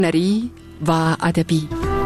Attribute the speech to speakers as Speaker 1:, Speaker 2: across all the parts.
Speaker 1: هنری و ادبی.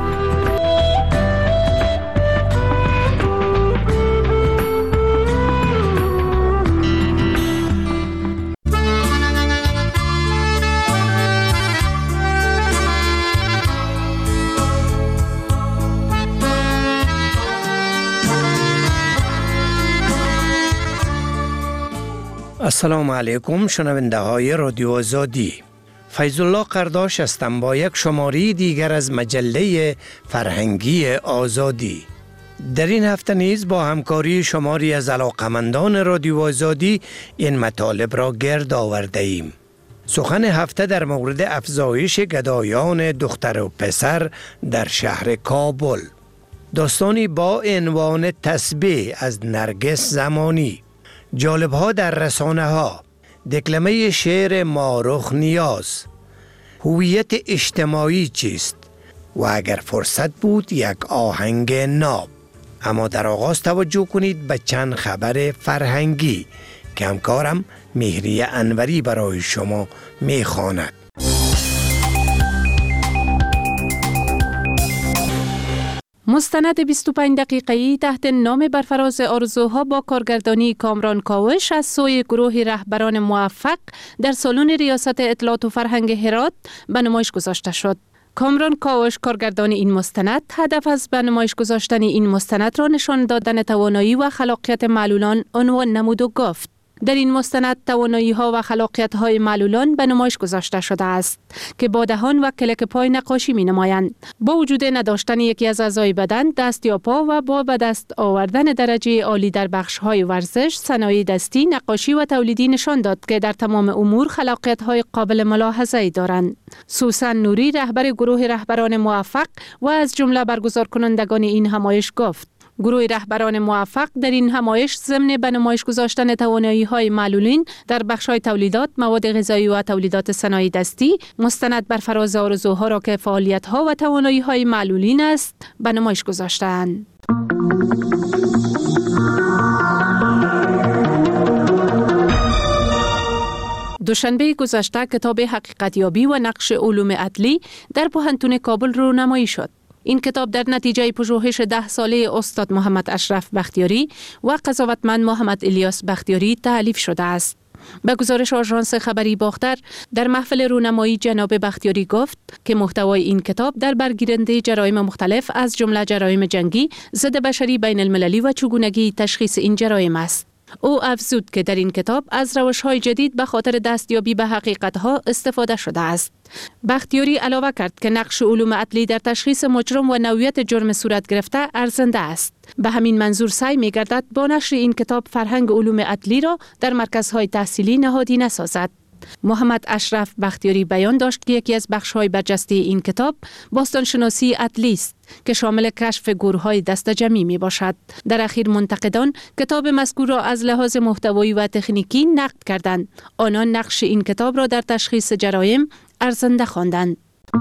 Speaker 2: السلام علیکم شنونده های رادیو آزادی. فیض الله قرداش هستم با یک شماره دیگر از مجله فرهنگی آزادی. در این هفته نیز با همکاری شماری از علاقمندان رادیو آزادی این مطالب را گرد آورده ایم. سخن هفته در مورد افزایش گدایان دختر و پسر در شهر کابل. داستانی با عنوان تسبیح از نرگس زمانی. جالب‌ها در رسانه‌ها، دکلمه شعر مارخ نیاز، هویت اجتماعی چیست و اگر فرصت بود یک آهنگ ناب. اما در آغاز توجه کنید به چند خبر فرهنگی که همکارم مهریه انوری برای شما می‌خواند.
Speaker 3: مستند 25 دقیقه‌ای تحت نام برفراز آرزوها با کارگردانی کامران کاوش از سوی گروه رهبران موفق در سالن ریاست اطلاعات و فرهنگ هرات به نمایش گذاشته شد. کامران کاوش کارگردان این مستند هدف از به نمایش گذاشتن این مستند را نشان دادن توانایی و خلاقیت معلولان عنوان نمود و گفت. در این مستند توانایی‌ها و خلاقیت‌های معلولان به نمایش گذاشته شده است که با دهان و کلک پای نقاشی می‌نمایند. با وجود نداشتن یکی از اعضای بدن، دست یا پا و با به دست آوردن درجه عالی در بخش‌های ورزش، صنایع دستی، نقاشی و تولیدی نشان داد که در تمام امور خلاقیت‌های قابل ملاحظه‌ای دارند. سوسن نوری رهبر گروه رهبران موفق و از جمله برگزار کنندگان این همایش گفت: گروه رهبران موفق در این همایش ضمن به نمایش گذاشتن توانایی‌های معلولین در بخش‌های تولیدات، مواد غذایی و تولیدات صنایع دستی، مستند بر فراز آرزوها را که فعالیت‌ها و توانایی‌های معلولین است به نمایش گذاشتند. دوشنبه گذشته کتاب حقیقتیابی و نقش علوم عدلی در پوهنتون کابل رونمایی شد. این کتاب در نتیجه پژوهش 10 ساله استاد محمد اشرف بختیاری و قضاوتمند محمد الیاس بختیاری تألیف شده است. به گزارش آژانس خبری باختر، در محفل رونمایی جناب بختیاری گفت که محتوای این کتاب در برگیرنده جرایم مختلف از جمله جرایم جنگی، ضد بشری بین المللی و چگونگی تشخیص این جرایم است. او افزود که در این کتاب از روش‌های جدید به خاطر دستیابی به حقیقت‌ها استفاده شده است. بختیاری علاوه کرد که نقش علوم عدلی در تشخیص مجرم و نوعیت جرم صورت گرفته ارزنده است. به همین منظور سعی می‌گردد با نشر این کتاب فرهنگ علوم عدلی را در مرکزهای تحصیلی نهادینه سازد. محمد اشرف بختیاری بیان داشت که یکی از بخش‌های برجسته این کتاب باستانشناسی عدلی است که شامل کشف گورهای دست جمعی می باشد. در اخیر منتقدان کتاب مذکور را از لحاظ محتوایی و تکنیکی نقد کردند. آنان نقش این کتاب را در تشخیص جرایم ارزنده خواندند.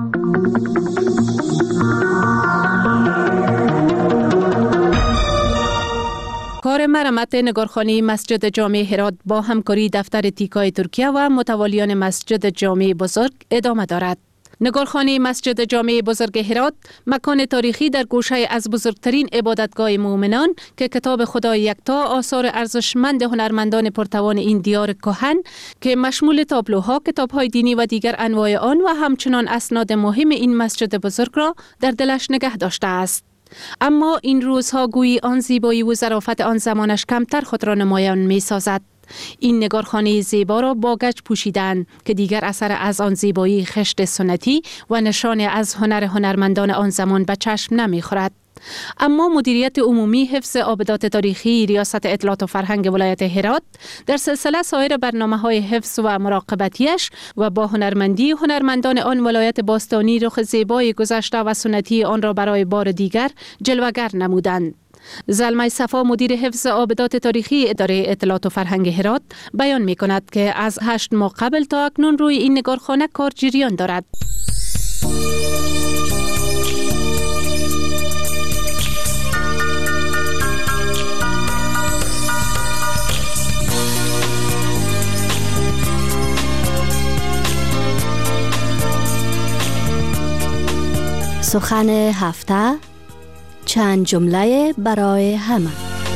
Speaker 3: کار مرمت نگارخانه مسجد جامع هرات با همکاری دفتر تیکای ترکیه و متوالیان مسجد جامع بزرگ ادامه دارد. نگارخانه مسجد جامع بزرگ هرات مکان تاریخی در گوشه از بزرگترین عبادتگاه مؤمنان که کتاب خدای یکتا آثار ارزشمند هنرمندان پرتوان این دیار کهن که مشمول تابلوها، کتاب‌های دینی و دیگر انواع آن و همچنان اسناد مهم این مسجد بزرگ را در دلش نگه داشته است. اما این روزها گویی آن زیبایی و ظرافت آن زمانش کمتر خود را نمایان می سازد. این نگارخانه زیبا را با گچ پوشیدند که دیگر اثر از آن زیبایی خشت سنتی و نشان از هنر هنرمندان آن زمان به چشم نمی خورد. اما مدیریت عمومی حفظ آبدات تاریخی ریاست اطلاعات و فرهنگ ولایت هرات در سلسله سایر برنامه‌های حفظ و مراقبتیش و با هنرمندی هنرمندان آن ولایت باستانی رخ زیبای گذشته و سنتی آن را برای بار دیگر جلوگر نمودند. زلمه صفا مدیر حفظ آبدات تاریخی اداره اطلاعات و فرهنگ هرات بیان می کند که از 8 ماه قبل تا اکنون روی این نگارخانه کار جریان دارد.
Speaker 4: سخن هفته، چند جمله برای همه.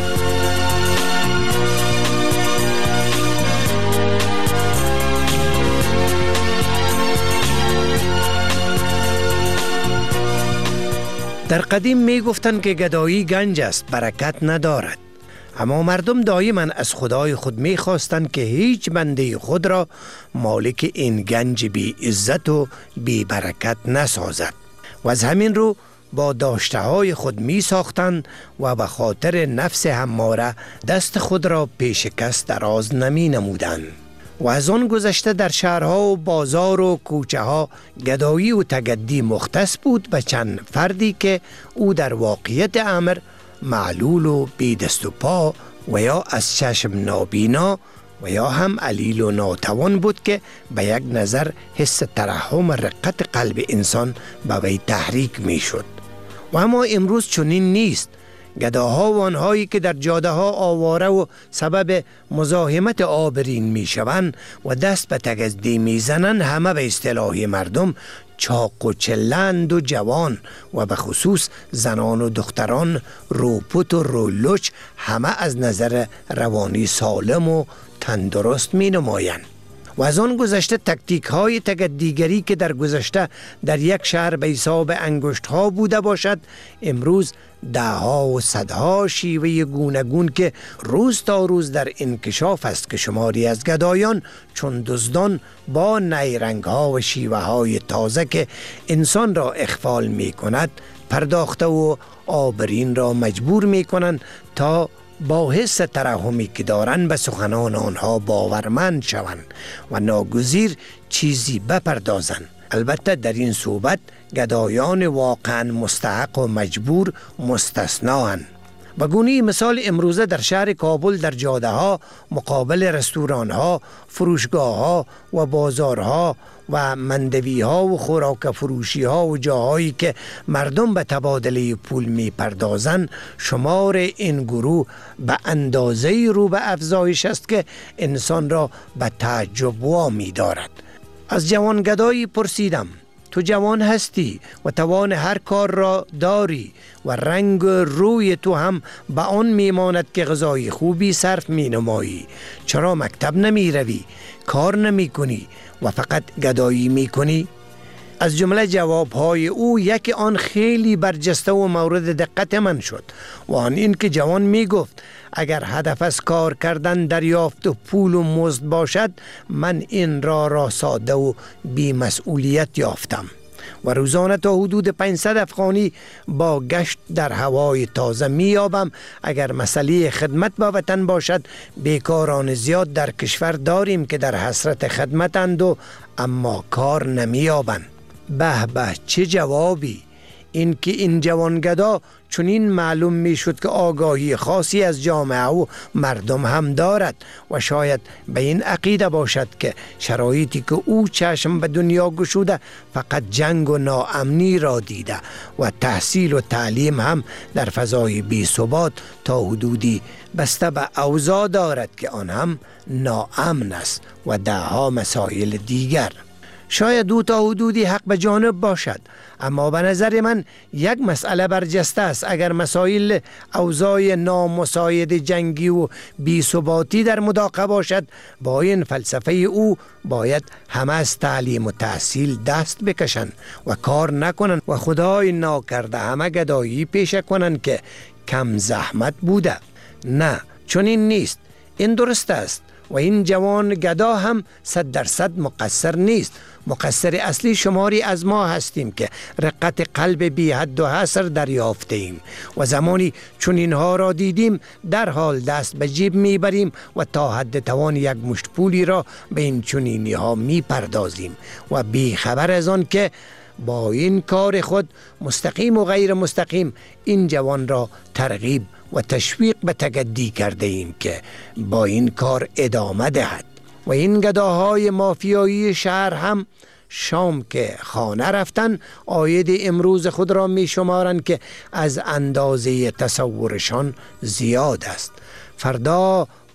Speaker 2: در قدیم می گفتند که گدایی گنج است، برکت ندارد. اما مردم دائما از خدای خود می خواستند که هیچ بنده خود را مالک این گنج بی عزت و بی برکت نسازد و از همین رو با داشته های خود می ساختند و به خاطر نفس هماره دست خود را پیش کس دراز نمی نمودند. و از آن گذشته در شهرها و بازار و کوچه ها گدایی و تگدی مختص بود به چند فردی که او در واقعیت امر معلول و بی دست و پا و یا از چشم نابینا و یا هم علیل و ناتوان بود که به یک نظر حس ترحم رقت قلب انسان به وی تحریک می شد. و اما امروز چنین نیست. گداها و آنهایی که در جاده ها آواره و سبب مزاحمت آبرین می شوند و دست به تگدی می زنند، همه به اصطلاح مردم چاق و چلند و جوان و به خصوص زنان و دختران روپوت و رولوچ همه از نظر روانی سالم و تندرست می نمایند. و از آن گذشته تکتیک های تگدیگری که در گذشته در یک شهر به حساب انگشت ها بوده باشد، امروز ده ها و صدها شیوه گوناگون که روز تا روز در انکشاف است که شماری از گدایان چون دزدان با نیرنگ ها و شیوه های تازه که انسان را اخفال می کند پرداخته و آبرین را مجبور می کنند تا با حس ترحمی که دارند به سخنان آنها باورمند شوند و ناگزیر چیزی بپردازند. البته در این صحبت گدایان واقعا مستحق و مجبور مستثنااند. به گونه مثال امروزه در شهر کابل در جاده ها مقابل رستوران ها، فروشگاه ها و بازارها و مندوی ها و خوراک فروشی ها و جاهایی که مردم به تبادله پول می پردازند، شمار این گروه به اندازه رو به افزایش است که انسان را به تعجب وامی دارد. از جوان گدایی پرسیدم: تو جوان هستی و توان هر کار را داری و رنگ روی تو هم به آن میماند که غذای خوبی صرف می نمایی، چرا مکتب نمی روی، کار نمی کنی و فقط گدایی می کنی؟ از جمله جوابهای او یکی آن خیلی برجسته و مورد دقت من شد و آن این که جوان می گفت اگر هدف از کار کردن دریافت و پول و مزد باشد، من این را ساده و بی مسئولیت یافتم و روزانه تا حدود 500 افغانی با گشت در هوای تازه میابم. اگر مسئله خدمت به وطن باشد، بیکاران زیاد در کشور داریم که در حسرت خدمتند و اما کار نمیابند. به به چه جوابی! این که این جوانگدا چنین معلوم می شد که آگاهی خاصی از جامعه و مردم هم دارد و شاید به این عقیده باشد که شرایطی که او چشم به دنیا گشوده فقط جنگ و ناامنی را دیده و تحصیل و تعلیم هم در فضای بی ثبات تا حدودی بسته به اوضاع دارد که آن هم ناامن است و دهها مسائل دیگر. شاید او تا حدودی حق به جانب باشد، اما به نظر من یک مسئله برجسته است. اگر مسائل اوضاع نامساعد جنگی و بی‌ثباتی در مداقه باشد، با این فلسفه او باید همه از تعلیم و تحصیل دست بکشند و کار نکنند و خدای ناکرده همه گدایی پیشه کنند که کم زحمت بوده. نه، چون این نیست. این درست است و این جوان گدا هم 100% مقصر نیست. مقصر اصلی شماری از ما هستیم که رقت قلب بی حد و حصر دریافته ایم و زمانی چون اینها را دیدیم در حال دست به جیب میبریم و تا حد توان یک مشت پولی را به این چنینی ها میپردازیم و بی خبر از آن که با این کار خود مستقیم و غیر مستقیم این جوان را ترغیب و تشویق به تگدی کرده ایم که با این کار ادامه دهد. و این گداهای مافیایی شهر هم شام که خانه رفتن عاید امروز خود را می شمارند که از اندازه تصورشان زیاد است. فردا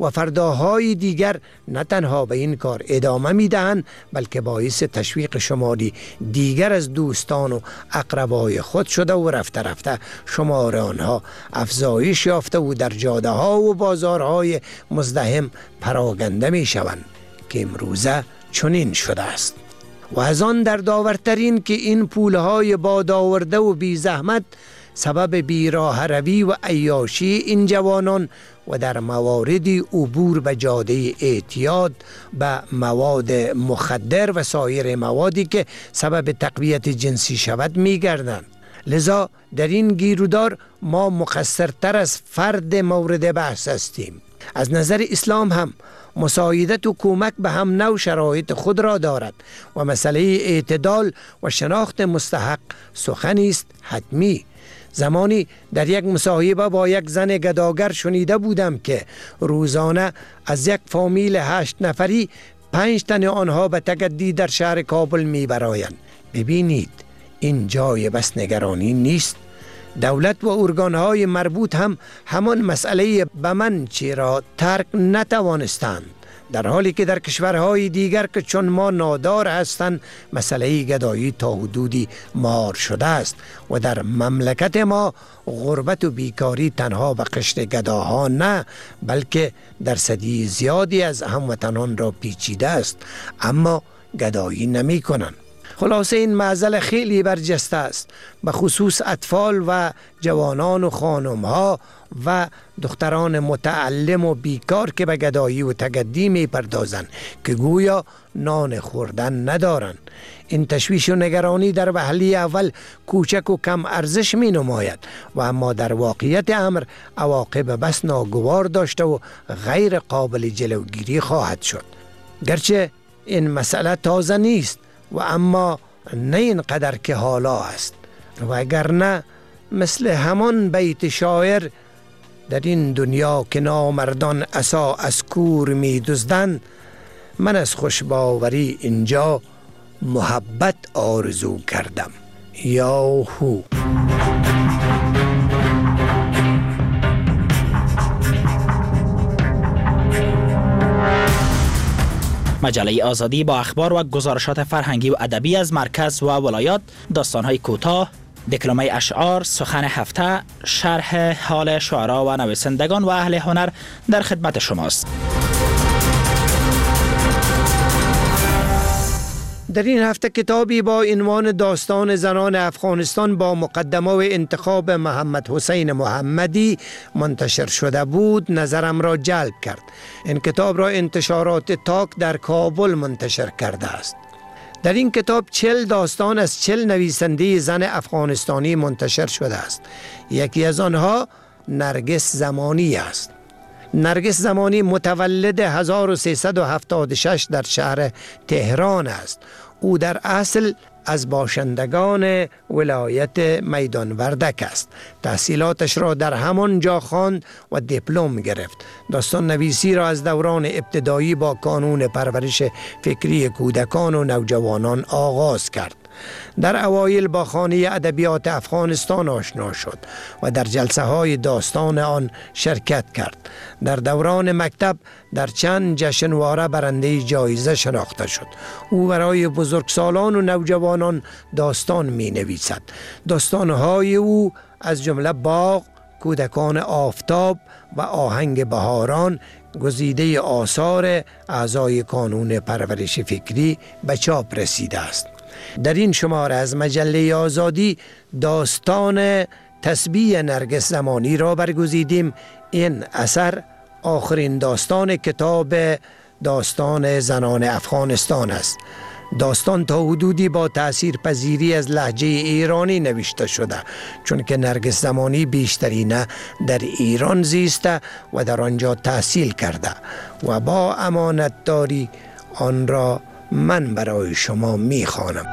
Speaker 2: و فرداهای دیگر نه تنها به این کار ادامه میدهند بلکه باعث تشویق شماری دیگر از دوستان و اقربای خود شده و رفته رفته شمار آنها افزایش یافته و در جاده ها و بازارهای مزدحم پراگنده می شوند که امروزه چنین شده است. و از آن در داورترین که این پولهای بادآورده و بی زحمت سبب بیراه روی و عیاشی این جوانان و در مواردی عبور به جاده اعتیاد به مواد مخدر و سایر موادی که سبب تقویت جنسی شود می گردند. لذا در این گیرودار ما مقصرتر از فرد مورد بحث هستیم. از نظر اسلام هم مساعدت و کمک به هم نوع شرایط خود را دارد و مسئله اعتدال و شناخت مستحق سخنی است حتمی. زمانی در یک مصاحبه با یک زن گداگر شنیده بودم که روزانه از یک فامیل 8 نفری 5 تن آنها به تگدی در شهر کابل می برآیند. ببینید این جای بس نگرانی نیست. دولت و ارگانهای مربوط هم همان مسئله به من چی را ترک نتوانستند، در حالی که در کشورهای دیگر که چون ما نادار هستند مسئله گدایی تا حدودی مهار شده است و در مملکت ما غربت و بیکاری تنها به قشر گداها نه بلکه درصدی زیادی از هموطنان را پیچیده است، اما گدایی نمی کنند. خلاصه این معضل خیلی برجسته است، به خصوص اطفال و جوانان و خانمها و دختران متعلم و بیکار که به گدایی و تگدی می پردازند که گویا نان خوردن ندارند. این تشویش و نگرانی در وهله اول کوچک و کم ارزش می نماید و اما در واقعیت امر عواقب بس ناگوار داشته و غیر قابل جلوگیری خواهد شد. گرچه این مسئله تازه نیست و اما نه اینقدر که حالا است و اگر نه مثل همان بیت شاعر در این دنیا که نامردان عصا از کور می دزدند، من از خوشباوری اینجا محبت آرزو کردم. یاهو.
Speaker 5: مجله آزادی با اخبار و گزارشات فرهنگی و ادبی از مرکز و ولایات، داستان‌های کوتاه، دکلمه اشعار، سخن هفته، شرح حال شعرا و نویسندگان و اهل هنر در خدمت شماست.
Speaker 2: در این هفته کتابی با عنوان داستان زنان افغانستان با مقدمه و انتخاب محمد حسین محمدی منتشر شده بود نظرم را جلب کرد. این کتاب را انتشارات تاک در کابل منتشر کرده است. در این کتاب 40 داستان از 40 نویسنده زن افغانستانی منتشر شده است. یکی از آنها نرگس زمانی است. نرگس زمانی متولد 1376 در شهر تهران است. او در اصل از باشندگان ولایت میدان وردک است. تحصیلاتش را در همان جا خواند و دیپلم گرفت. داستان نویسی را از دوران ابتدایی با کانون پرورش فکری کودکان و نوجوانان آغاز کرد. در اوایل با خانه ادبیات افغانستان آشنا شد و در جلسه های داستان آن شرکت کرد. در دوران مکتب در چند جشنواره برنده جایزه شناخته شد. او برای بزرگسالان و نوجوانان داستان می نویسد. داستانهای او از جمله باغ، کودکان آفتاب و آهنگ بهاران گزیده آثار اعضای کانون پرورش فکری به چاپ رسیده است. در این شماره از مجله آزادی داستان تسبیح نرگس زمانی را برگزیدیم. این اثر آخرین داستان کتاب داستان زنان افغانستان است. داستان تا حدودی با تأثیر پذیری از لهجه ایرانی نوشته شده، چون که نرگس زمانی بیشترینه در ایران زیسته و در آنجا تحصیل کرده و با امانت داری آن را من برای شما میخوانم.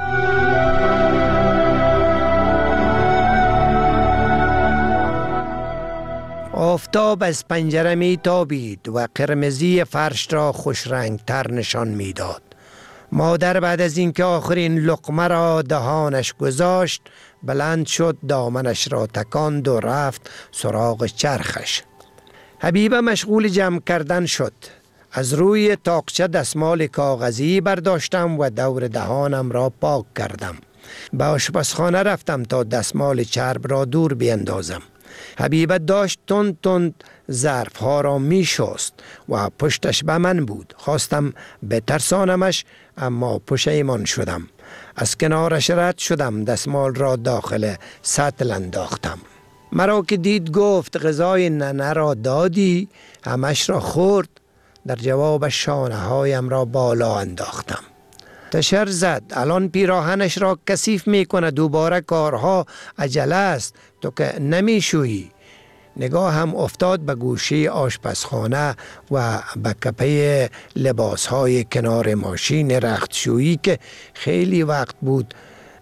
Speaker 2: آفتاب از پنجره میتابید و قرمزی فرش را خوش رنگ تر نشان میداد. مادر بعد از اینکه آخرین لقمه را دهانش گذاشت بلند شد، دامنش را تکاند و رفت سراغ چرخش. حبیبه مشغول جمع کردن شد. از روی طاقچه دستمال کاغذی برداشتم و دور دهانم را پاک کردم. به آشپزخانه رفتم تا دستمال چرب را دور بیندازم. حبیبه داشت تند ظرف ها را می شست و پشتش به من بود. خواستم بترسانمش اما پشیمان شدم. از کنارش رد شدم، دستمال را داخل سطل انداختم. مرا که دید گفت غذای ننه را دادی؟ همش را خورد. در جواب شانه هایم را بالا انداختم. تشر زد. الان پیراهنش را کثیف می کنه. دوباره کارها عجله است، تو که نمی شویی. نگاه هم افتاد به گوشه آشپزخانه و به کپه لباس های کنار ماشین رختشویی که خیلی وقت بود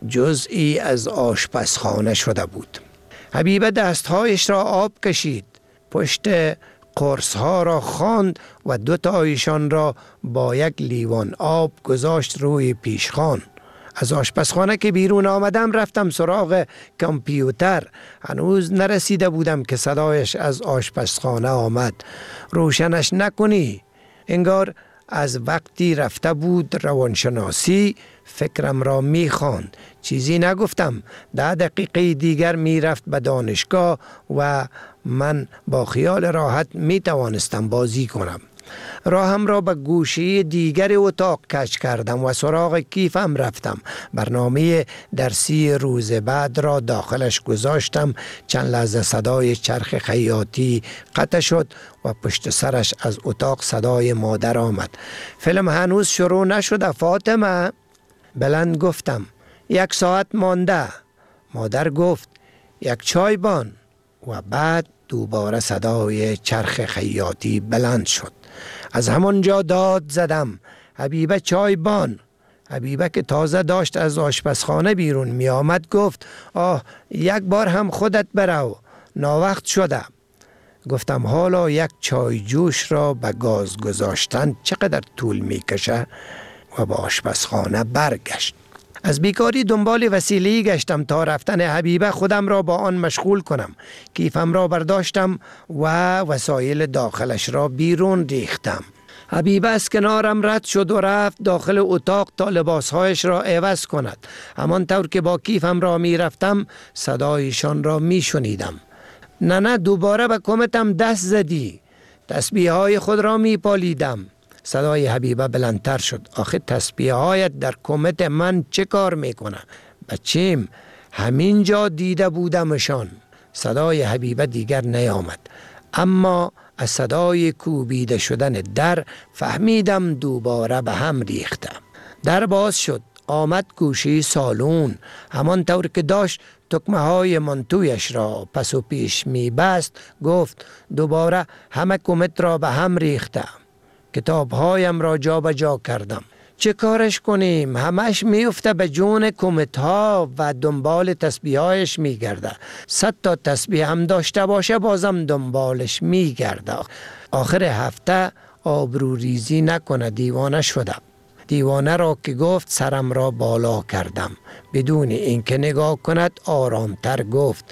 Speaker 2: جزئی از آشپزخانه شده بود. حبیبه دستهایش را آب کشید، پشت قرص ها را خواند و 2 تایشان را با یک لیوان آب گذاشت روی پیشخوان. از آشپزخانه که بیرون آمدم رفتم سراغ کامپیوتر. هنوز نرسیده بودم که صدایش از آشپزخانه آمد. روشنش نکنی؟ انگار از وقتی رفته بود روانشناسی فکرم را میخواند. چیزی نگفتم. 10 دقیقه دیگر میرفت به دانشگاه و من با خیال راحت میتوانستم بازی کنم. راهم را به گوشه دیگر اتاق کج کردم و سراغ کیفم رفتم. برنامه درسی روز بعد را داخلش گذاشتم. چند لحظه صدای چرخ خیاطی قطع شد و پشت سرش از اتاق صدای مادر آمد. فیلم هنوز شروع نشده فاطمه؟ بلند گفتم 1 ساعت مانده. مادر گفت 1 چای بان و بعد دوباره صدای چرخ خیاطی بلند شد. از همانجا داد زدم حبیبه چای بان. حبیبه که تازه داشت از آشپزخانه بیرون می آمد گفت 1 بار هم خودت برو، ناوقت شده. گفتم حالا 1 چای جوش را به گاز گذاشتن چقدر طول می کشه؟ و به آشپزخانه برگشت. از بیکاری دنبال وسیله‌ای گشتم تا رفتن حبیبه خودم را با آن مشغول کنم. کیفم را برداشتم و وسایل داخلش را بیرون ریختم. حبیبه از کنارم رد شد و رفت داخل اتاق تا لباسهایش را عوض کند. همانطور که با کیفم را می رفتم صدایشان را می شنیدم. نه دوباره به کمتم دست زدی. تسبیح های خود را می پالیدم. صدای حبیبه بلندتر شد. آخه تسبیح هایت در کمت من چه کار میکنه؟ بچیم همینجا دیده بودمشان. صدای حبیبه دیگر نیامد، اما از صدای کوبیده شدن در فهمیدم دوباره به هم ریخته. در باز شد. آمد گوشه سالون. همانطور که داشت تکمه های منتویش را پس و پیش می بست گفت دوباره همه کمت را به هم ریخته. کتاب هایم را جا به جا کردم. چه کارش کنیم؟ همش میفته به جون کمت ها و دنبال تسبیح هایش میگرده. 100 تا تسبیح هم داشته باشه بازم دنبالش میگرده. آخر هفته آبروریزی نکنه، دیوانه شدم. دیوانه را که گفت سرم را بالا کردم. بدون اینکه نگاه کند آرامتر گفت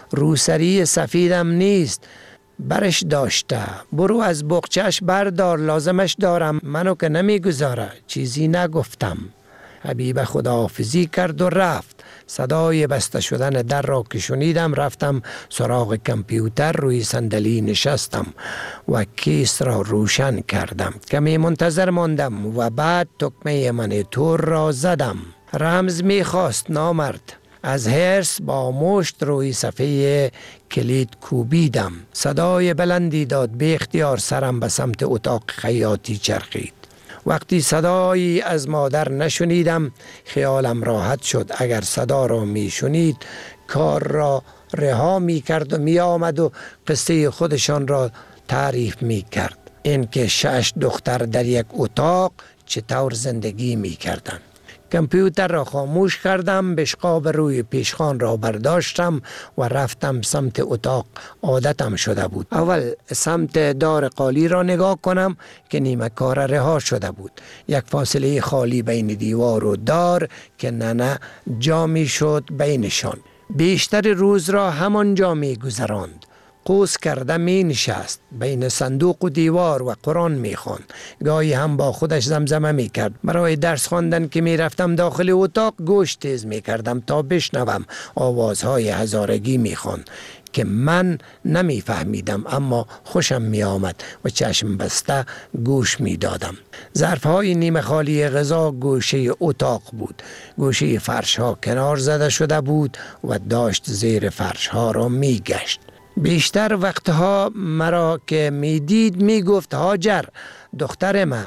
Speaker 2: روسری سفیدم نیست، برش داشته، برو از بقچهش بردار، لازمش دارم، منو که نمیگذاره. چیزی نگفتم. حبیبه خداحافظی کرد و رفت. صدای بسته شدن در را که شنیدم رفتم سراغ کامپیوتر. روی صندلی نشستم و کیس را روشن کردم. کمی منتظر ماندم و بعد تکمه منیتور را زدم. رمز میخواست نامرد. از هرس با مشت روی صفحه کلید کوبیدم. صدای بلندی داد. به اختیار سرم به سمت اتاق خیاطی چرخید. وقتی صدایی از مادر نشنیدم خیالم راحت شد. اگر صدا را می شنید کار را رها می کرد و می آمد و قصه خودشان را تعریف می کرد. اینکه 6 دختر در یک اتاق چطور زندگی می کردند. کامپیوتر را خاموش کردم، بشقاب روی پیشخوان را برداشتم و رفتم سمت اتاق. عادتم شده بود اول سمت دار قالی را نگاه کنم که نیمه کار رها شده بود. یک فاصله خالی بین دیوار و دار که ننه جا می شد بینشان. بیشتر روز را همانجا می گذراند. قوس کرده می نشست، بین صندوق و دیوار و قرآن می خواند. گاهی هم با خودش زمزمه می کرد. برای درس خواندن که می رفتم داخل اتاق گوش تیز می کردم تا بشنوم. آوازهای هزارگی می خواند که من نمی فهمیدم، اما خوشم می آمد و چشم بسته گوش می دادم. ظرفهای نیمه خالی غذا گوشه اتاق بود. گوشه فرش ها کنار زده شده بود و داشت زیر فرش ها را می گشت. بیشتر وقتها مرا که می دید می گفت هاجر دختر ما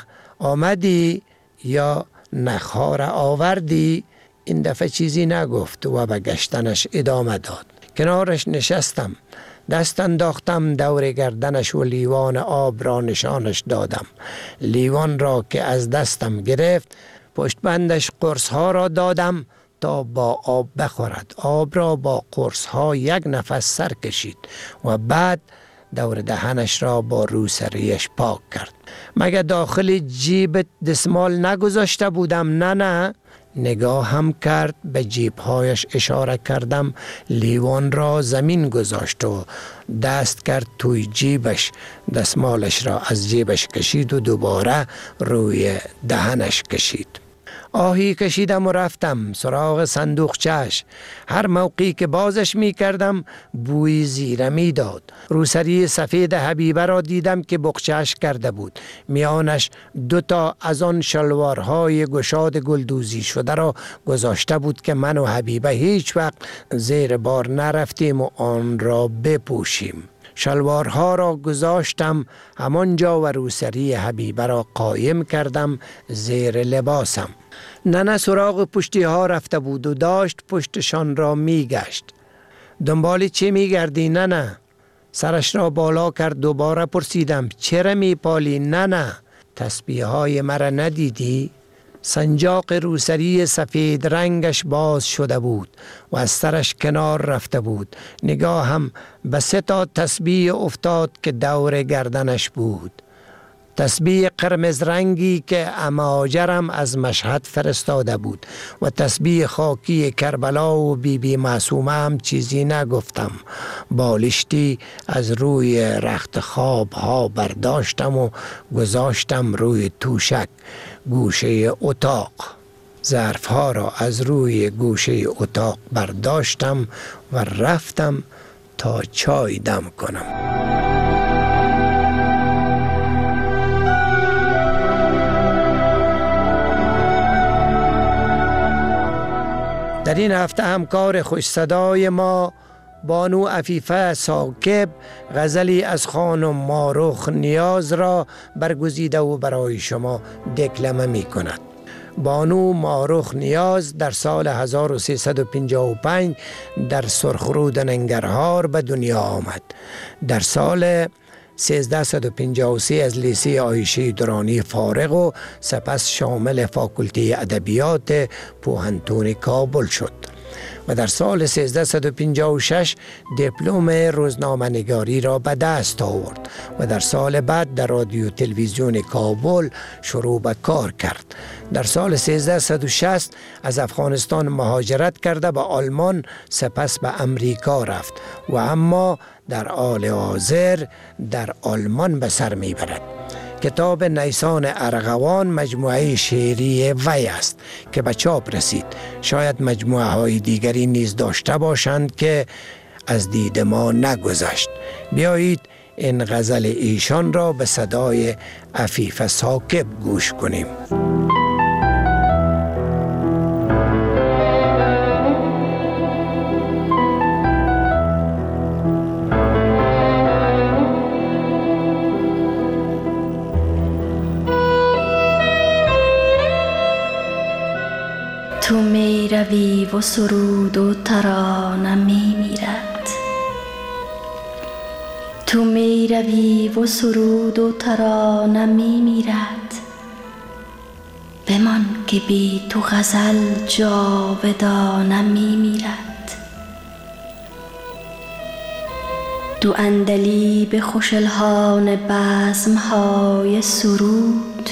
Speaker 2: آمدی یا نخها را آوردی؟ این دفعه چیزی نگفت و به گشتنش ادامه داد. کنارش نشستم، دست انداختم دور گردنش و لیوان آب را نشانش دادم. لیوان را که از دستم گرفت، پشت بندش قرص ها را دادم تا با آب بخورد. آب را با قرص ها یک نفس سر کشید و بعد دور دهنش را با روسریش پاک کرد. مگه داخل جیبت دستمال نگذاشته بودم؟ نه. نگاه هم کرد، به جیبهایش اشاره کردم. لیوان را زمین گذاشت و دست کرد توی جیبش. دستمالش را از جیبش کشید و دوباره روی دهنش کشید. آهی کشیدم و رفتم سراغ صندوقچه‌اش. هر موقعی که بازش می کردم بوی زیره می داد. روسری سفید حبیبه را دیدم که بقچه‌اش کرده بود. میانش 2 از آن شلوارهای گشاد گلدوزی شده را گذاشته بود که من و حبیبه هیچ وقت زیر بار نرفتیم و آن را بپوشیم. شلوارها را گذاشتم همانجا و روسری حبیبه را قایم کردم زیر لباسم. ننه سراغ پشتی ها رفته بود و داشت پشتشان را می گشت. دنبال چی می گردی ننه؟ سرش را بالا کرد. دوباره پرسیدم چرا می پالی ننه؟ تسبیح های مرا ندیدی؟ سنجاق روسری سفید رنگش باز شده بود و از سرش کنار رفته بود. نگاه هم به 3 تسبیح افتاد که دور گردنش بود. تسبیح قرمز رنگی که اماجرم از مشهد فرستاده بود و تسبیح خاکی کربلا و بی معصومه هم چیزی نگفتم. بالشتی از روی رخت خواب ها برداشتم و گذاشتم روی توشک گوشه اتاق. ظرف ها را از روی گوشه اتاق برداشتم و رفتم تا چای دم کنم. در این هفته همکار خوش صدای ما بانو عفیفه ساکب غزلی از خانم ماروخ نیاز را برگزیده و برای شما دکلمه می کند. بانو ماروخ نیاز در سال 1355 در سرخرود ننگرهار به دنیا آمد. در سال 1353 از لیسه عایشه درانی فارغ و سپس شامل فاکولته ادبیات پوهنتون کابل شد و در سال 1356 دیپلم روزنامه نگاری را به دست آورد و در سال بعد در رادیو تلویزیون کابل شروع به کار کرد. در سال 1360 از افغانستان مهاجرت کرده به آلمان، سپس به امریکا رفت و اما در حال حاضر در آلمان به سر میبرد. کتاب نیسان ارغوان مجموعه شعری وی است که به چاپ رسید. شاید مجموعه های دیگری نیز داشته باشند که از دید ما نگذشت. بیایید این غزل ایشان را به صدای عفیفه ساکب گوش کنیم.
Speaker 4: تو می روی و سرود و ترانه می میرد. تو می روی و سرود و ترانه می میرد. بمان که بی تو غزل جاودانه می میرد. دو اندلیب خوش الحان بزمهای سرود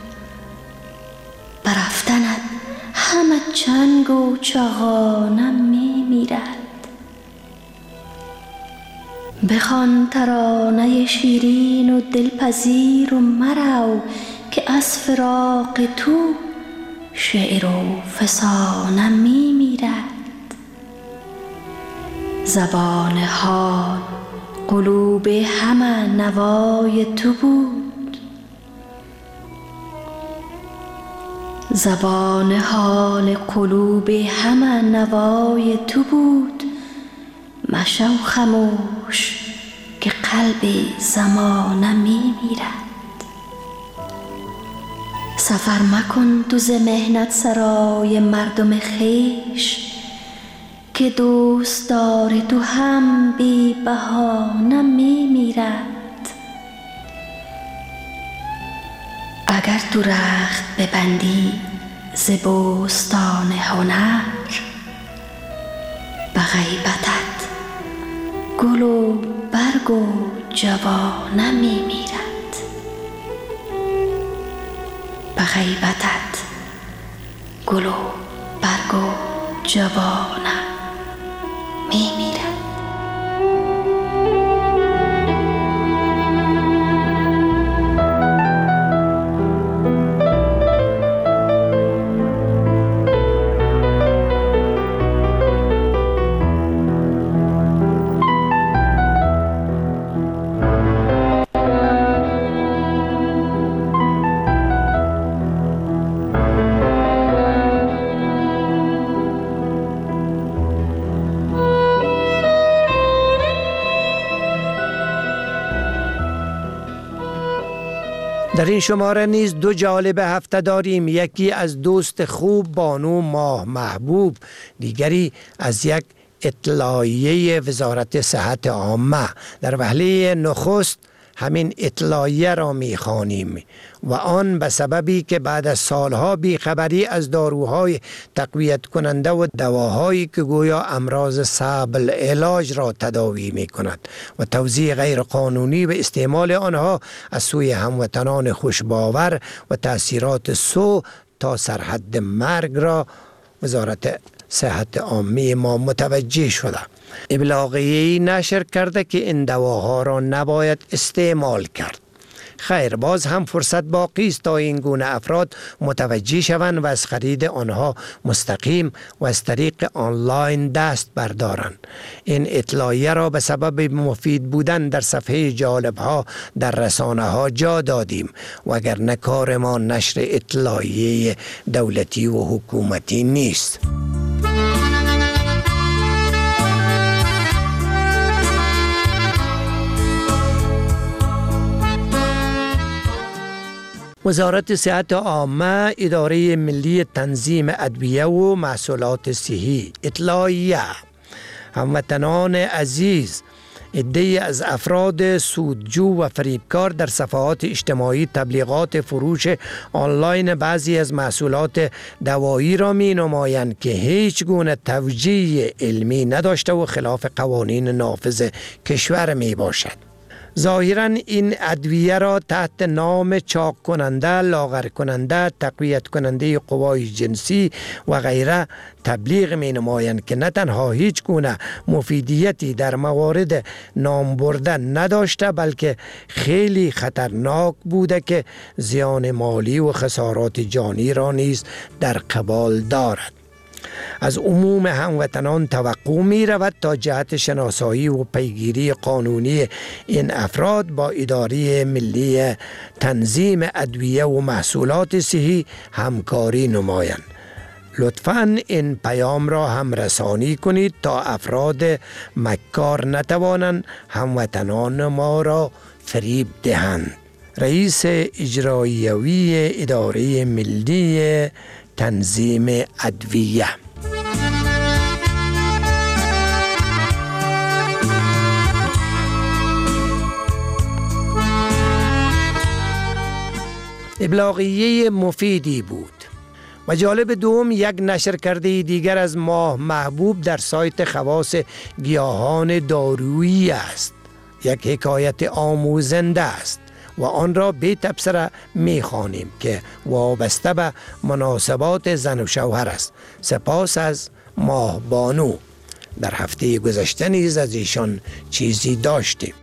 Speaker 4: برفتند همه چنگ و چغانه می میرد. بخوان ترانه شیرین و دلپذیر و مرو که از فراق تو شعر و فسانه می میرد. زبان حال قلوب همه نوای تو بود. زبان حال قلوب همه نوای تو بود. مشو خموش که قلب زمانه می میرد. سفر مکن تو ز مهنت سرای مردم خویش که دوست داری تو هم بی بهانه می میرد. اگر تو رخت ببندی ز بوستان هنر به غیبتت گل و برگ و جوانه می میرد. به غیبتت گل و برگ و جوانه می میرد.
Speaker 2: در این شماره نیز دو جالب هفته داریم. یکی از دوست خوب بانو ماه محبوب، دیگری از یک اطلاعیه وزارت صحت عامه. در وهله نخست همین اطلاعیه را می‌خوانیم و آن به سببی که بعد از سالها بیخبری از داروهای تقویت کننده و دواهایی که گویا امراض صعب العلاج را تداوی می کند و توزیع غیر قانونی و استعمال آنها از سوی هموطنان خوشباور و تأثیرات سو تا سرحد مرگ را وزارت صحت عامه ما متوجه شده. ابلاغیه‌ای نشر کرده که این دواها را نباید استعمال کرد. خیر، باز هم فرصت باقی است تا این گونه افراد متوجه شوند و از خرید آنها مستقیم و از طریق آنلاین دست بردارند. این اطلاعیه را به سبب مفید بودن در صفحه جالب‌ها در رسانه‌ها جا دادیم و اگر کار ما نشر اطلاعیه دولتی و حکومتی نیست. وزارت صحت عامه، اداره ملی تنظیم ادویه و محصولات صحی اطلاعیه: هموطنان عزیز، عده‌ای از افراد سودجو و فریبکار در صفحات اجتماعی تبلیغات فروش آنلاین بعضی از محصولات دوایی را می نمایند که هیچ گونه توجیه علمی نداشته و خلاف قوانین نافذ کشور می باشد. ظاهراً این ادویه را تحت نام چاق کننده، لاغر کننده، تقویت کننده قوای جنسی و غیره تبلیغ می نمایند که نه تنها هیچ گونه مفیدیتی در موارد نام برده نداشته بلکه خیلی خطرناک بوده که زیان مالی و خسارات جانی را نیز در قبال دارد. از عموم هموطنان توقع می رود تا جهت شناسایی و پیگیری قانونی این افراد با اداره ملی تنظیم ادویه و محصولات صحی همکاری نمایند. لطفاً این پیام را هم رسانی کنید تا افراد مکار نتوانند هموطنان ما را فریب دهند. رئیس اجراییوی اداره ملی تنظیم ادویه. ابلاغیه مفیدی بود. و جالب دوم، یک نشر کرده دیگر از ماه محبوب در سایت خواص گیاهان دارویی است. یک حکایت آموزنده است و آن را به تبصره می خوانیم که وابسته به مناسبات زن و شوهر است. سپاس از ماه بانو. در هفته گذشته نیز از ایشان چیزی داشتیم.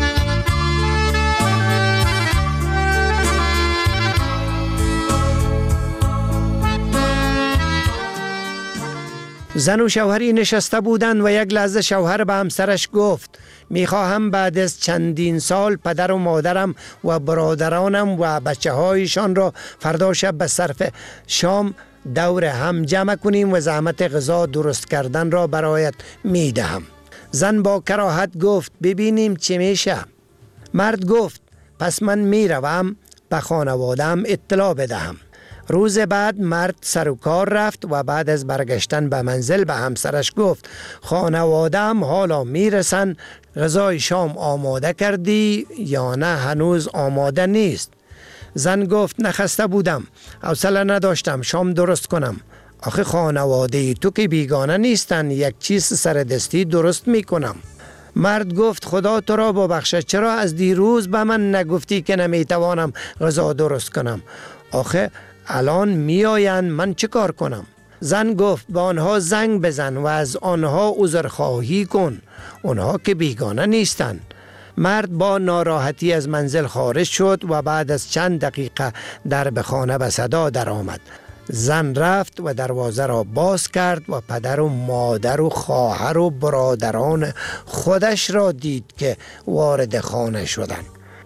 Speaker 2: زن و شوهری نشسته بودند و یک لحظه شوهر به همسرش گفت میخواهم بعد از چندین سال پدر و مادرم و برادرانم و بچه هایشان را فردا شب به صرف شام دور هم جمع کنیم و زحمت غذا درست کردن را برایت میدهم. زن با کراهت گفت ببینیم چی میشه. مرد گفت پس من میروم به خانواده‌ام اطلاع بدهم. روز بعد مرد سر و کار رفت و بعد از برگشتن به منزل به همسرش گفت خانواده‌ام حالا میرسن، غذای شام آماده کردی یا نه هنوز آماده نیست؟ زن گفت نخسته بودم، حوصله نداشتم شام درست کنم. آخه خانواده تو که بیگانه نیستن، یک چیز سر دستی درست میکنم. مرد گفت خدا تو را ببخشه، چرا از دیروز به من نگفتی که نمیتوانم غذا درست کنم؟ آخه الان میآیند، من چه کار کنم؟ زن گفت به آنها زنگ بزن و از آنها عذرخواهی کن، آنها که بیگانه نیستند. مرد با ناراحتی از منزل خارج شد و بعد از چند دقیقه درب خانه به صدا در آمد. زن رفت و دروازه را باز کرد و پدر و مادر و خواهر و برادران خودش را دید که وارد خانه شدند.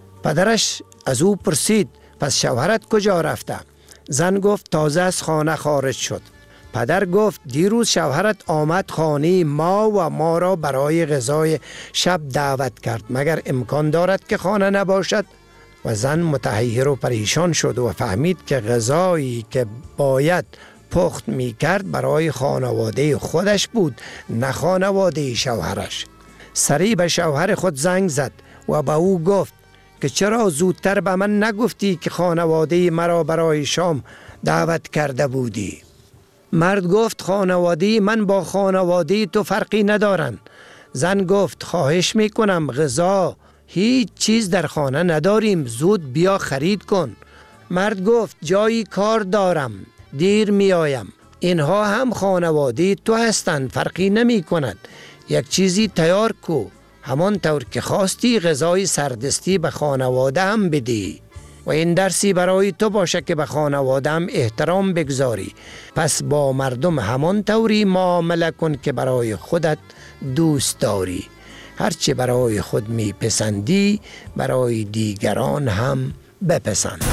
Speaker 2: پدرش از او پرسید پس شوهرت کجا رفته؟ زن گفت تازه از خانه خارج شد. پدر گفت دیروز شوهرت آمد خانه ما و ما را برای غذای شب دعوت کرد، مگر امکان دارد که خانه نباشد؟ و زن متحیر و پریشان شد و فهمید که غذایی که باید پخت می کرد برای خانواده خودش بود، نه خانواده شوهرش. سریع به شوهر خود زنگ زد و به او گفت که چرا زودتر به من نگفتی که خانواده مرا برای شام دعوت کرده بودی؟ مرد گفت خانواده من با خانواده تو فرقی ندارن. زن گفت خواهش میکنم غذا هیچ چیز در خانه نداریم، زود بیا خرید کن. مرد گفت جایی کار دارم، دیر میایم. اینها هم خانواده تو هستند، فرقی نمی کند. یک چیزی تیار کو، همان طور که خواستی غذای سردستی به خانواده هم بدی. و این درسی برای تو باشه که به خانواده هم احترام بگذاری. پس با مردم همان طوری معامله کن که برای خودت دوست داری. هرچی برای خود میپسندی برای دیگران هم بپسند.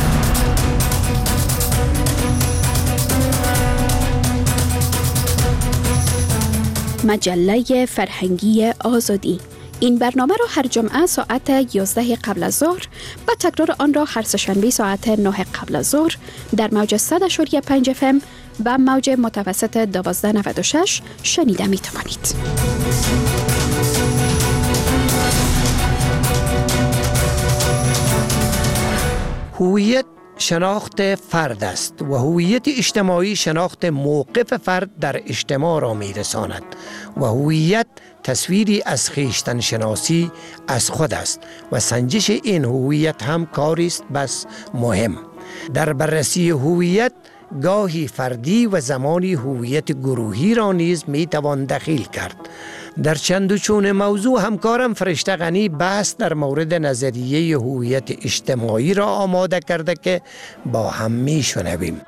Speaker 6: مجله فرهنگی آزادی. این برنامه را هر جمعه ساعت 11 قبل از ظهر و تکرار آن را هر سه‌شنبه ساعت 9 قبل از ظهر در موج 100.5 FM و موج متوسط 1296 شنیده می توانید.
Speaker 2: هویت شناخت فرد است و هویت اجتماعی شناخت موقف فرد در اجتماع را می رساند و هویت تصویری از خویشتن شناسی از خود است و سنجش این هویت هم کاری است بس مهم. در بررسی هویت گاهی فردی و زمانی هویت گروهی را نیز می توان دخیل کرد. در چند و چون موضوع همکارم فرشته غنی بحث در مورد نظریه هویت اجتماعی را آماده کرده که با هم می شنویم.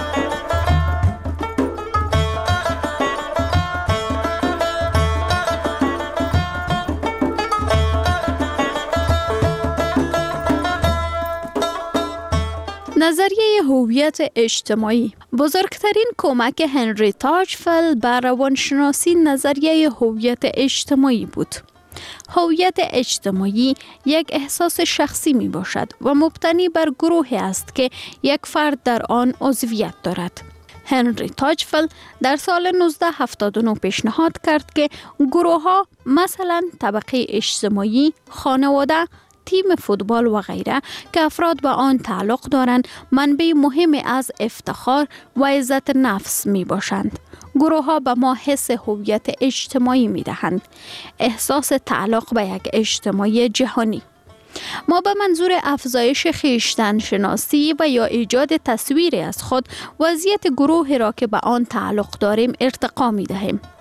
Speaker 6: نظریه هویت اجتماعی. بزرگترین کمک هنری تاچفل بر روانشناسی نظریه هویت اجتماعی بود. هویت اجتماعی یک احساس شخصی می باشد و مبتنی بر گروهی است که یک فرد در آن عضویت دارد. هنری تاچفل در سال 1979 پیشنهاد کرد که گروه ها مثلا طبقه اجتماعی، خانواده، تیم فوتبال و غیره که افراد به آن تعلق دارند منبع مهمی از افتخار و عزت نفس می باشند. گروه ها به ما حس هویت اجتماعی می دهند، احساس تعلق به یک اجتماعی جهانی. ما به منظور افزایش خویشتن شناسی و یا ایجاد تصویری از خود وضعیت گروهی را که به آن تعلق داریم ارتقا می دهیم.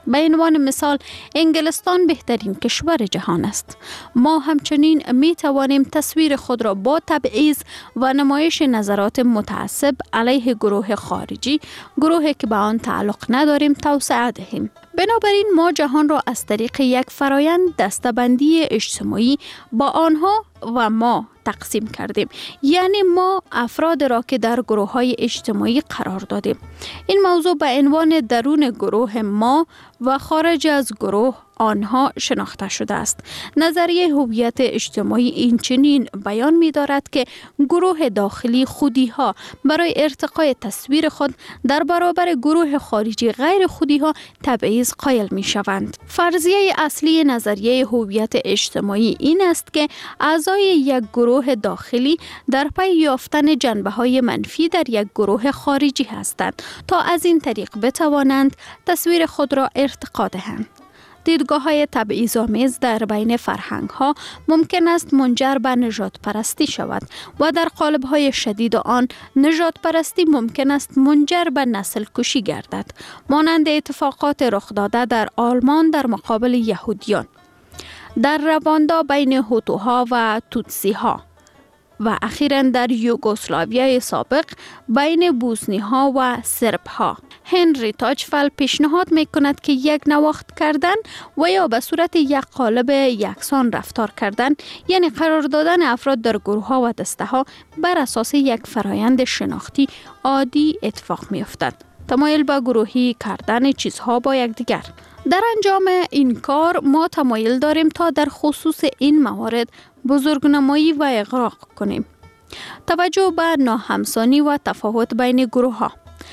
Speaker 6: به عنوان مثال انگلستان بهترین کشور جهان است. ما همچنین می توانیم تصویر خود را با تبعیض و نمایش نظرات متعصب علیه گروه خارجی، گروهی که به آن تعلق نداریم، توسعه دهیم. بنابراین ما جهان را از طریق یک فرایند دسته‌بندی اجتماعی با آنها و ما تقسیم کردیم. یعنی ما افراد را که در گروه‌های اجتماعی قرار دادیم. این موضوع به عنوان درون گروه ما و خارج از گروه آنها شناخته شده است. نظریه هویت اجتماعی این چنین بیان می دارد که گروه داخلی خودی‌ها برای ارتقای تصویر خود در برابر گروه خارجی غیر خودی‌ها تبعیض قائل می شوند. فرضیه اصلی نظریه هویت اجتماعی این است که اعضای یک گروه داخلی در پی یافتن جنبه‌های منفی در یک گروه خارجی هستند تا از این طریق بتوانند تصویر خود را ارتقا دهند. دیدگاه‌های تبعیض‌آمیز در بین فرهنگ‌ها ممکن است منجر به نژاد پرستی شود و در قالب‌های شدید آن نژاد پرستی ممکن است منجر به نسل کشی گردد، مانند اتفاقات رخ داده در آلمان در مقابل یهودیان، در رواندا بین هوتوها و توتسی‌ها و اخیراً در یوگسلاویای سابق بین بوسنی‌ها و سرب‌ها. هنری تاچفل پیشنهاد می‌کند که یک نواخت کردن و یا به صورت یک قالب یکسان رفتار کردن، یعنی قرار دادن افراد در گروه‌ها و دسته‌ها بر اساس یک فرایند شناختی عادی اتفاق می‌افتد. تمایل به گروهی کردن چیزها با یکدیگر. در انجام این کار ما تمایل داریم تا در خصوص این موارد بزرگنمایی و اغراق کنیم. توجه به ناهمسانی و تفاوت بین گروه‌ها.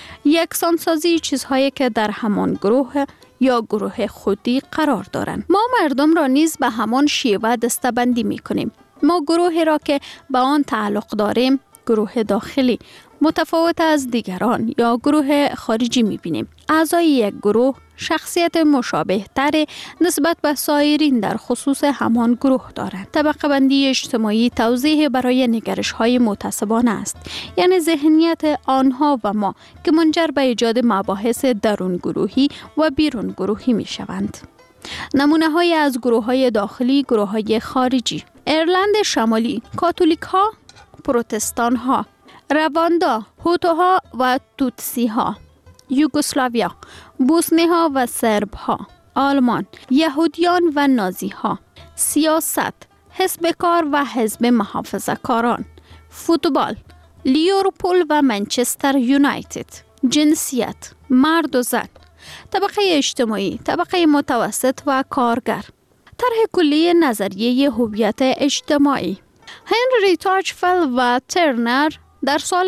Speaker 6: یکسانسازی چیزهایی که در همان گروه یا گروه خودی قرار دارند. ما مردم را نیز به همان شیوه دسته‌بندی می‌کنیم. ما گروهی را که به آن تعلق داریم گروه داخلی متفاوت از دیگران یا گروه خارجی می‌بینیم. اعضای یک گروه شخصیت مشابه تر نسبت به سایرین در خصوص همان گروه دارند. طبقه بندی اجتماعی توضیح برای نگرش های متعصبانه است، یعنی ذهنیت آنها و ما که منجر به ایجاد مباحث درون گروهی و بیرون گروهی می شوند. نمونه های از گروه های داخلی، گروه های خارجی: ایرلند شمالی، کاتولیک ها، پروتستان ها، رواندا، هوتوها و توتسی ها، یوگسلاویا، بوسنی ها و سرب ها، آلمان، یهودیان و نازی ها، سیاست، حزب کار و حزب محافظه کاران، فوتبال، لیورپول و منچستر یونایتد، جنسیت، مرد و زن، طبقه اجتماعی، طبقه متوسط و کارگر. طرح کلی نظریه هویت اجتماعی. هنری تاچفل و ترنر در سال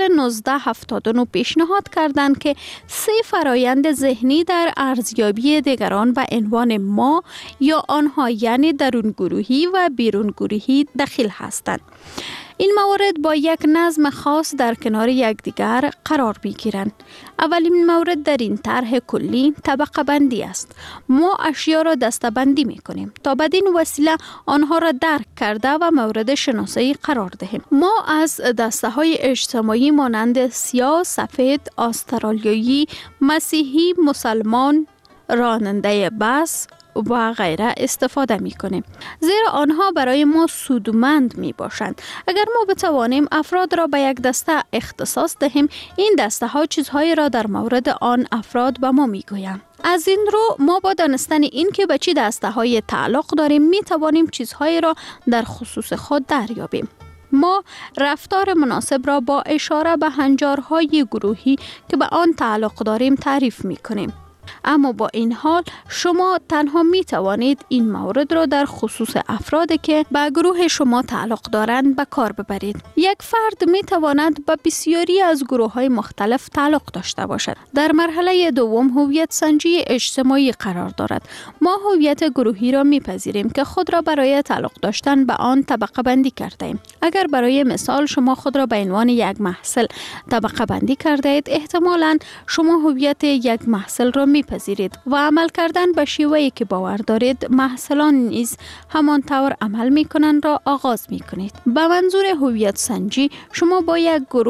Speaker 6: 1979 پیشنهاد کردند که 3 فرایند ذهنی در ارزیابی دیگران به عنوان ما یا آنها، یعنی درون گروهی و بیرون گروهی دخیل هستند. این موارد با یک نظم خاص در کنار یکدیگر قرار می‌گیرند. اولین مورد در این طرح کلی طبقه بندی است. ما اشیا را دسته‌بندی می‌کنیم تا بدین وسیله آنها را درک کرده و مورد شناسایی قرار دهیم. ما از دسته‌های اجتماعی مانند سیاه، سفید، استرالیایی، مسیحی، مسلمان، راننده بس و غیره استفاده می کنیم، زیرا آنها برای ما سودمند می باشند. اگر ما بتوانیم افراد را به یک دسته اختصاص دهیم، این دسته ها چیزهایی را در مورد آن افراد به ما می گویند. از این رو ما با دانستن این که به چه دسته های تعلق داریم می توانیم چیزهایی را در خصوص خود دریابیم. ما رفتار مناسب را با اشاره به هنجارهای گروهی که به آن تعلق داریم تعریف می کنیم. اما با این حال شما تنها می توانید این مورد را در خصوص افرادی که به گروه شما تعلق دارند به کار ببرید. یک فرد می تواند به بسیاری از گروه های مختلف تعلق داشته باشد. در مرحله دوم هویت سنجی اجتماعی قرار دارد. ما هویت گروهی را می پذیریم که خود را برای تعلق داشتن به آن طبقه بندی کرده ایم. اگر برای مثال شما خود را به عنوان یک محصل طبقه بندی کرده اید، احتمالاً شما هویت یک محصل را میپذیرید و عمل کردن به شیوهی که باور دارید محصلان نیز همان طور عمل میکنند را آغاز میکنید. به منظور هویت سنجی شما با یک گروه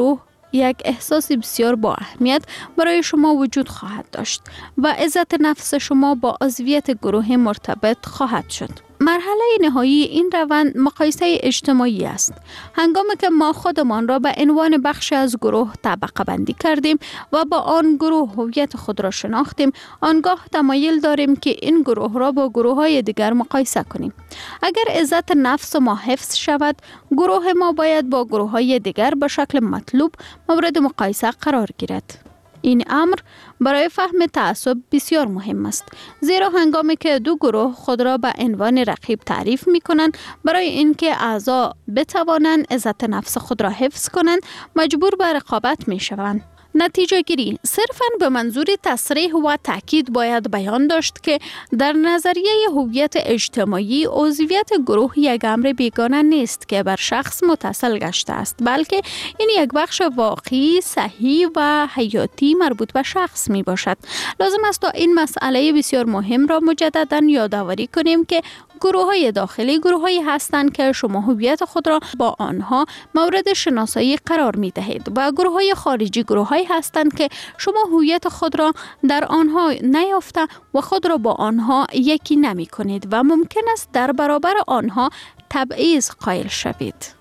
Speaker 6: یک احساس بسیار با اهمیت برای شما وجود خواهد داشت و عزت نفس شما با عضویت گروه مرتبط خواهد شد. مرحله نهایی این روند مقایسه اجتماعی است. هنگامی که ما خودمان را به عنوان بخش از گروه طبقه بندی کردیم و با آن گروه هویت خود را شناختیم، آنگاه تمایل داریم که این گروه را با گروه های دیگر مقایسه کنیم. اگر عزت نفس ما حفظ شود، گروه ما باید با گروه های دیگر به شکل مطلوب مورد مقایسه قرار گیرد. این امر برای فهم تعصب بسیار مهم است، زیرا هنگامی که دو گروه خود را به عنوان رقیب تعریف می کنند، برای اینکه اعضا بتوانند عزت نفس خود را حفظ کنند مجبور به رقابت می شوند. نتیجه گیری صرفاً به منظور تصریح و تأکید باید بیان داشت که در نظریه هویت اجتماعی عضویت گروه یک امر بیگانه نیست که بر شخص متصل گشته است، بلکه این یک بخش واقعی، صحیح و حیاتی مربوط به شخص می باشد. لازم است تا این مسئله بسیار مهم را مجدداً یادآوری کنیم که گروه‌های داخلی گروه‌هایی هستند که شما هویت خود را با آنها مورد شناسایی قرار می‌دهید و گروه‌های خارجی گروه‌هایی هستند که شما هویت خود را در آنها نیافته و خود را با آنها یکی نمی‌کنید و ممکن است در برابر آنها تبعیض قائل شوید.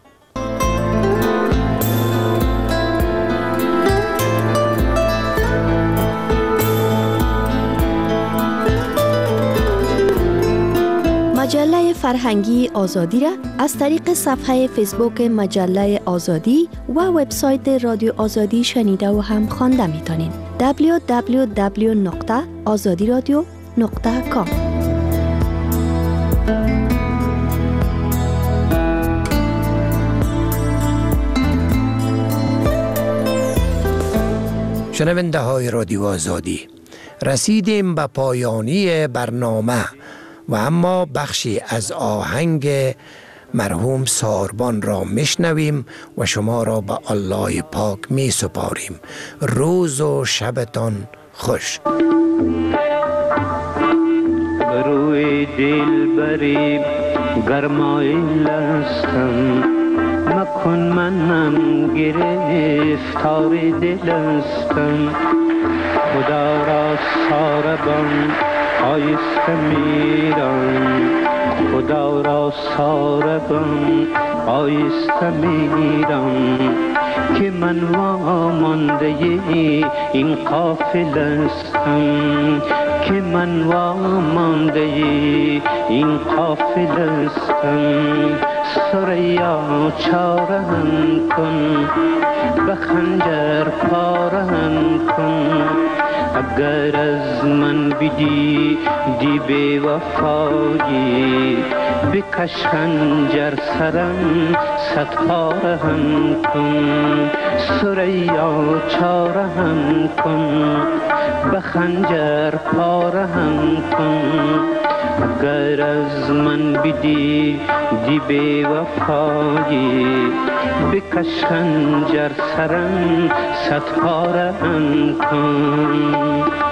Speaker 7: مجله فرهنگی آزادی را از طریق صفحه فیسبوک مجله آزادی و وبسایت رادیو آزادی شنیده و هم خوانده می‌تونین. www.azadiradio.com.
Speaker 2: شنونده های رادیو آزادی، رسیدیم به پایانی برنامه و اما بخشی از آهنگ مرحوم ساربان را میشنویم و شما را به الله پاک می سپاریم. روز و شبتان خوش.
Speaker 8: بروی دل بری گرمایل هستم، مکن منم گرفتار دل هستم. خدا را ساربان آیسته میرم، خدا را ساربان آیسته میرم، که من وامانده این قافل هستم، که من وامانده این قافل هستم. سریا چارم کن، به خنجر پارم کن، اگر از من بدی دی بی وفایی، بکش خنجر سرم صد پاره هم کن. سریا چاره هم کن، به خنجر پاره هم کن، اگر از من بدی دی بی وفایی، بکش خنجر سرم صد پاره هم کن.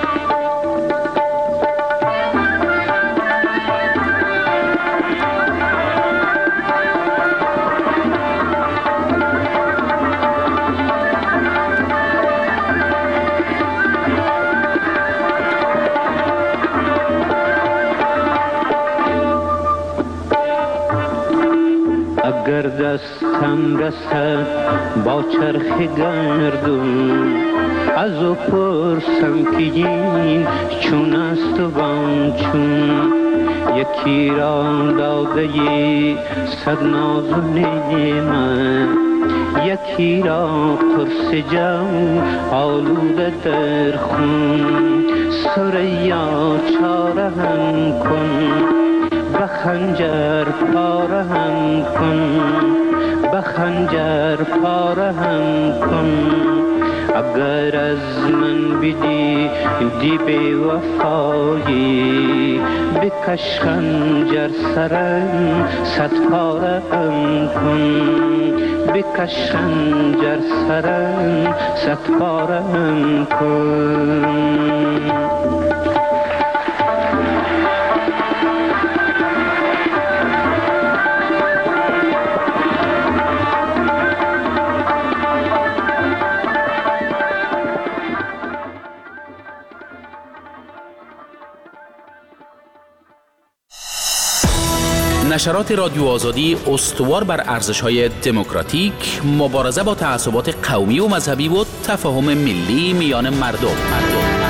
Speaker 8: اگر دستم رسد با چرخ گردون، از او پرسم که این چون است و آن چون. یکی را داده صد ناز و نعمت، یکی را قرص جو آلوده در خون. سریا چاره هم کن، به خنجر پاره هم کن، به خنجر پاره هم کن، اگر از من بدی دی بی وفایی، بکش خنجر سرم صد پاره هم کن، بکش خنجر سرم صد پاره هم کن.
Speaker 9: نشرات رادیو آزادی استوار بر ارزش‌های دموکراتیک، مبارزه با تعصبات قومی و مذهبی و تفاهم ملی میان مردم.